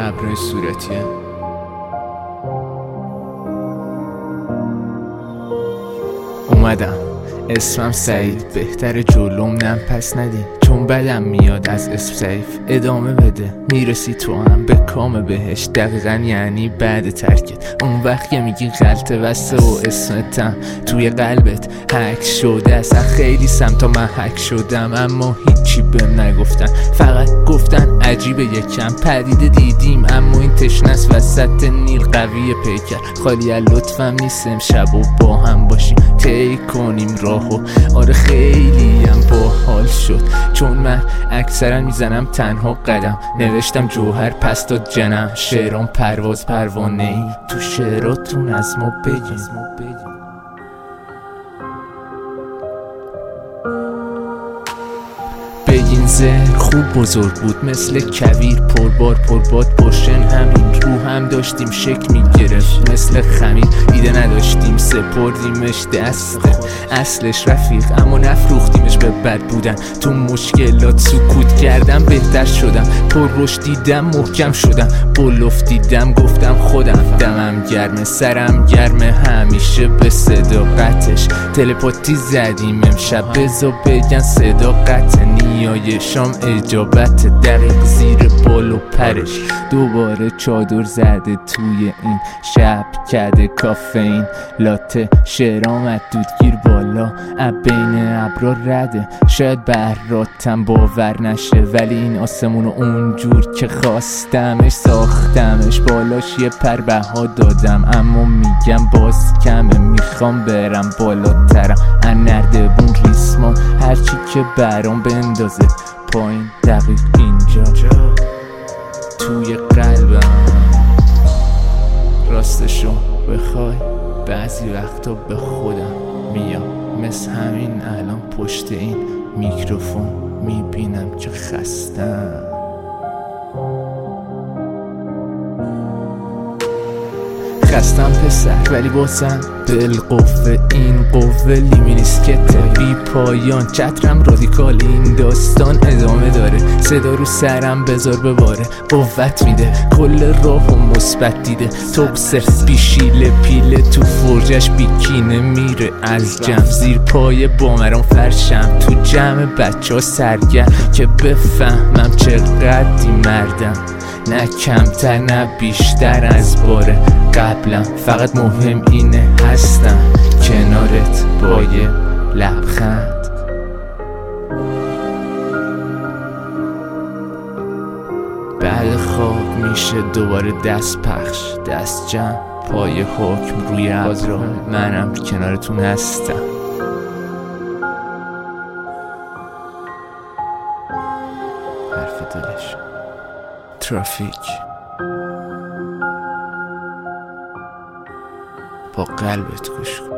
ابرای صورتیه. اومدم، اسمم سعید، بهتره جلوم نم پس ندی، چون بدم میاد از اسم ضعیف. ادامه بده میرسی تو هم به کام بهش، دقیقا یعنی بعد ترکت. اون وقت که میگی غلطه وسته و اسمتم توی قلبت حک شده. اصلا خیلی سمتا من حک شدم، اما هیچی بهم نگفتن، فقط گفتن عجیبه یکم پدیده دیدیم، اما این تشنس وسط نیل قوی پیکر. خالی از لطفم نیست امشب و با هم باشیم طی کنیم راهو. آره خیلی هم باحال شد، چون من اکثرا میزنم تنها قدم. نوشتم جوهر پس داد جنم، شعرام پرواز پروانه ای، تو شعراتون از ما بگین. بگین زهر خوب بزرگ بود مثل کویر، پربار پرباد پرشن، همین رو هم داشتیم شک میگرفت مثل خمیر. ایده نداشتیم سپردیمش دست اصلش رفیق، اما نفروختیمش به بد بودن. تو مشکلات سکوت کردم بهتر شدم، پر رشد دیدم محکم شدم، بلوف دیدم گفتم خودم. دمم گرمه سرم گرمه همیشه به صداقتش، تلپاتی زدیم امشب بزا بگن صداقت. نیای شام اجابت دقیق زیر بال و پرش، دوباره چادر زده توی این شب کده کافئین لاته. شعرام دودگیر بالا بین ابرا رده، شاید براتم باور نشه، ولی این آسمونو اونجور که خواستمش ساختمش. بالاش یه پر بها دادم، اما میگم باز کمه، میخوام برم بالاترم. نردبون ریسمان هرچی که برام بندازه پایین، دقیق اینجا توی قلبم. راستشو بخوای بعضی وقتا به خودم میام، مثل همین الان پشت این میکروفون میبینم که خستم. خستم پسر ولی باسم بالقوه، این قوه لیمینیسکته بی پایان. چترم رادیکال، این داستان ادامه داره، صدا رو سرم بذار بباره، قوت میده کل راهو مثبت دیده. توکسر بیشیله پیله تو فرجش بیکینه میره از جمع، زیر پای بامران فرشم تو جمع بچه ها سرگرم، که بفهمم چقدری مردم، نه کمتر نه بیشتر از باره قبلم. فقط مهم اینه هستم کنارت با یه لبخند. بعد خواب میشه دوباره دست پخش، دست جمع پای حکم روی ابرا، منم کنارتون هستم. حرف دلش ترافیک با قلبت گوش کن.